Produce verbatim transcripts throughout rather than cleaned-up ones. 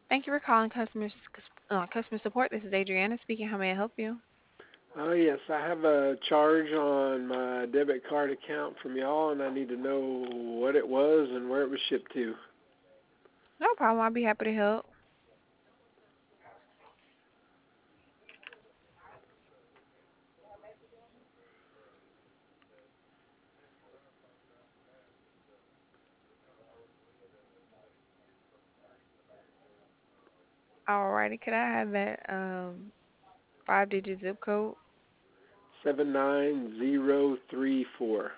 Thank you for calling customer s- uh, customer support. This is Adriana speaking. How may I help you? Oh, yes, I have a charge on my debit card account from y'all, and I need to know what it was and where it was shipped to. No problem. I'll be happy to help. Alrighty. Could I have that um five-digit zip code? seven nine zero three four.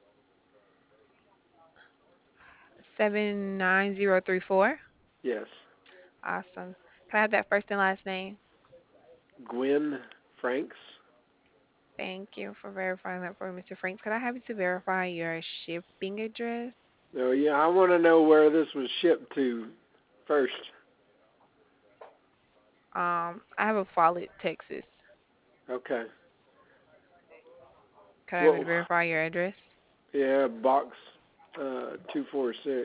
Seven nine zero three four. Yes. Awesome. Can I have that first and last name? Gwen Franks. Thank you for verifying that for me, Mister Franks. Could I have you to verify your shipping address? Oh, yeah, I want to know where this was shipped to first. Um, I have a Follett, Texas. Okay. Could I have you to Well, verify your address? yeah, box uh, two four six.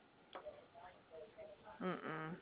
Mm-mm.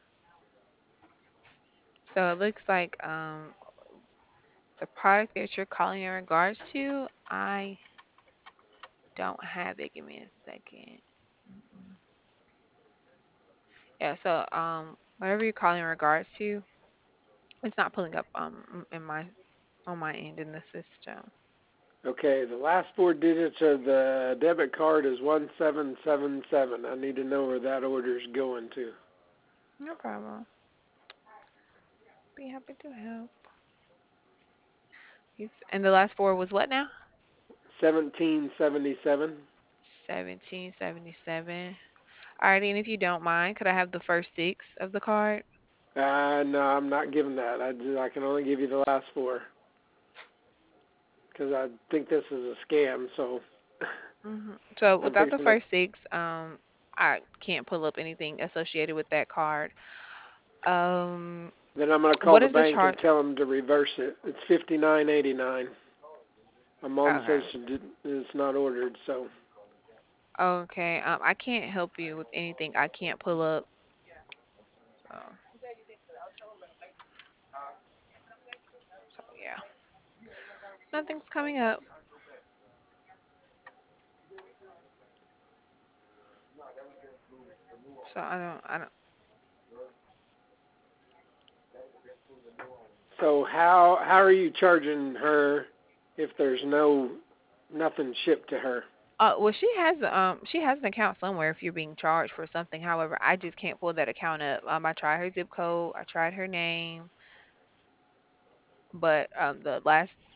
So it looks like um the product that you're calling in regards to, I don't have it. Give me a second. Mm-mm. Yeah, so um whatever you're calling in regards to, it's not pulling up um in my on my end in the system. Okay, the last four digits of the debit card is one seven seven seven. I need to know where that order's going to. No problem. Be happy to help. Yes. And the last four was what now? seventeen seventy-seven. seventeen seventy-seven. Alrighty, and if you don't mind, could I have the first six of the card? Uh, no, I'm not giving that. I, just, I can only give you the last four because I think this is a scam. So hmm So I'm without the fixing to. first six, um, I can't pull up anything associated with that card. Um, Then I'm gonna call what the is the bank and charge? tell them to reverse it. It's fifty-nine eighty-nine. My mom Okay. says she did, it's not ordered. So Okay. Um, I can't help you with anything. I can't pull up. So, so yeah, nothing's coming up. So I don't. I don't. so how how are you charging her if there's no nothing shipped to her? Uh, well, she has um she has an account somewhere if you're being charged for something. However, I just can't pull that account up. Um, I tried her zip code. I tried her name, but um the last